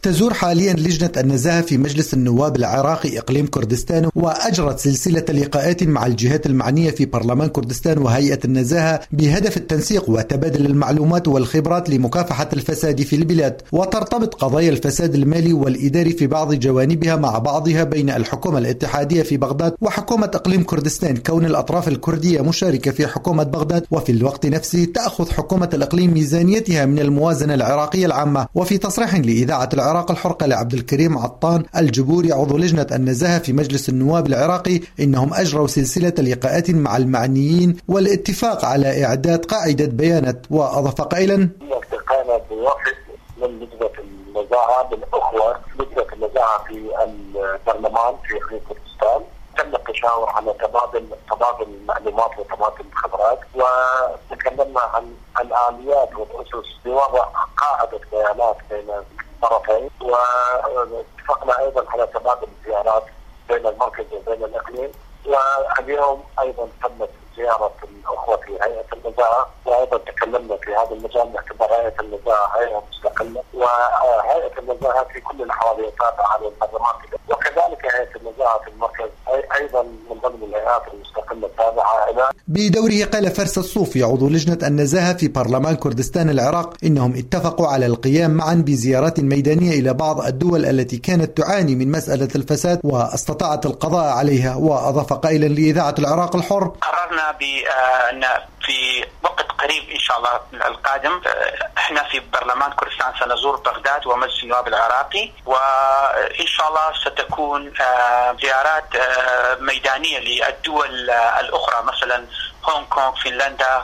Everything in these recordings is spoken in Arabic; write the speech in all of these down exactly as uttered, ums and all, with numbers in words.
تزور حاليا لجنة النزاهة في مجلس النواب العراقي إقليم كردستان، وأجرت سلسلة لقاءات مع الجهات المعنية في برلمان كردستان وهيئة النزاهة بهدف التنسيق وتبادل المعلومات والخبرات لمكافحة الفساد في البلاد. وترتبط قضايا الفساد المالي والإداري في بعض جوانبها مع بعضها بين الحكومة الاتحادية في بغداد وحكومة إقليم كردستان، كون الأطراف الكردية مشاركة في حكومة بغداد، وفي الوقت نفسه تأخذ حكومة الإقليم ميزانيتها من الموازنة العراقية العامة. وفي تصريح لإذاعة العراق الحر قال عبد الكريم عطان الجبوري عضو لجنة النزاهة في مجلس النواب العراقي إنهم أجروا سلسلة لقاءات مع المعنيين والاتفاق على إعداد قاعدة بيانات. وأضاف قائلا: التقينا بوفد من لجنة النزاهة بالأخوة لجنة النزاهة في البرلمان في إقليم كردستان، تم التشاور على تبادل تبادل المعلومات وتبادل الخبرات، وتكلمنا عن الآليات والأسس لوضع قاعدة بيانات بين الطرفين، واتفقنا أيضا على تبادل الزيارات بين المركز وبين الإقليم. واليوم أيضا تمت زيارة الأخوة في هيئة النزاهة، وأيضا تكلمنا في هذا المجال باعتبار هيئة النزاهة هيئة مستقلة، وهيئة النزاهة في كل الأحوال تابعة للبرلمان، وكذلك هيئة النزاهة في المركز أيضا من ضمن الهيئات المستقلة التابعة إلى. بدوره قال فرس الصوفي عضو لجنة النزاهة في برلمان كردستان العراق إنهم اتفقوا على القيام معا بزيارات ميدانية إلى بعض الدول التي كانت تعاني من مسألة الفساد واستطاعت القضاء عليها. وأضاف قائلا لإذاعة العراق الحر: قررنا بأن في وقت قريب إن شاء الله القادم احنا في برلمان كردستان سنزور بغداد ومجلس النواب العراقي، وإن شاء الله ستكون زيارات ميدانية للدول الأخرى مثلا هونغ كونغ، فنلندا،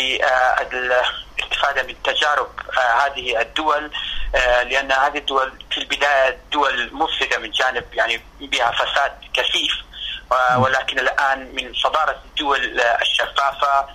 للاستفادة من تجارب هذه الدول، لأن هذه الدول في البداية دول مفسدة من جانب يعني بها فساد كثيف، ولكن الآن من صدارة الدول الشفافة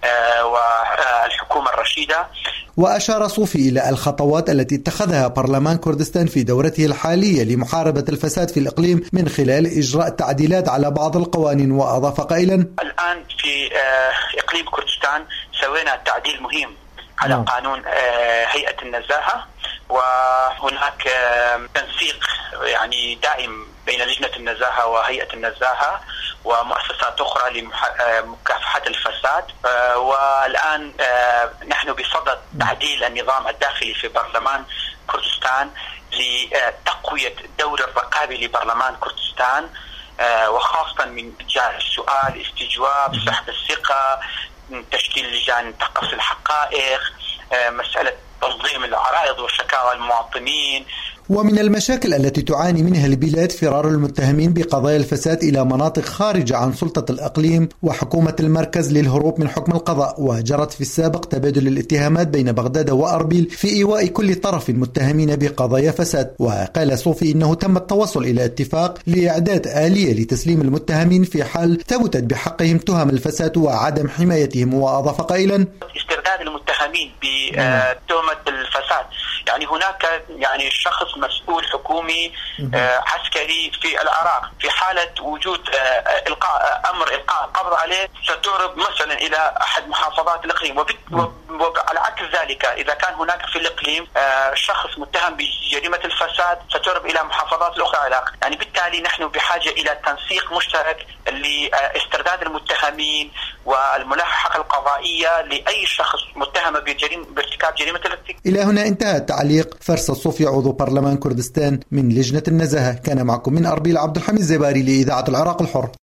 والحكومة الرشيدة. وأشار صوفي إلى الخطوات التي اتخذها برلمان كردستان في دورته الحالية لمحاربة الفساد في الإقليم من خلال إجراء تعديلات على بعض القوانين. وأضاف قائلا: الآن في إقليم كردستان سوينا تعديل مهم على م. قانون هيئة النزاهة، وهناك تنسيق يعني دائم بين لجنة النزاهة وهيئة النزاهة ومؤسسات أخرى لمكافحة الفساد. والآن نحن بصدد تعديل النظام الداخلي في برلمان كردستان لتقوية الدور الرقابي لبرلمان كردستان، وخاصة من جانب السؤال، استجواب، سحب الثقة، تشكيل لجان تقصي الحقائق، مسألة تنظيم العرائض وشكاوى المواطنين. ومن المشاكل التي تعاني منها البلاد فرار المتهمين بقضايا الفساد إلى مناطق خارجة عن سلطة الإقليم وحكومة المركز للهروب من حكم القضاء. وجرت في السابق تبادل الاتهامات بين بغداد وأربيل في إيواء كل طرف متهمين بقضايا فساد. وقال صوفي إنه تم التوصل إلى اتفاق لإعداد آلية لتسليم المتهمين في حال ثبتت بحقهم تهم الفساد وعدم حمايتهم. وأضاف قائلا: استرداد المتهمين بتهمة الفساد، يعني هناك يعني شخص مسؤول حكومي آه عسكري في العراق، في حالة وجود آه إلقاء أمر إلقاء القبض عليه ستهرب مثلا إلى أحد محافظات الإقليم، وعلى عكس ذلك إذا كان هناك في الإقليم آه شخص متهم بجريمة الفساد ستهرب إلى محافظات الأخرى العراق. يعني بالتالي نحن بحاجة إلى تنسيق مشترك لاسترداد المتهمين والملاحقة القضائية لأي شخص متهم بجريمة بارتكاب جريمة الارتكاب. إلى هنا انتهى تعليق فرس الصوفي عضو برلمان كردستان من لجنة النزاهة. كان معكم من أربيل عبد الحميد زباري لإذاعة العراق الحر.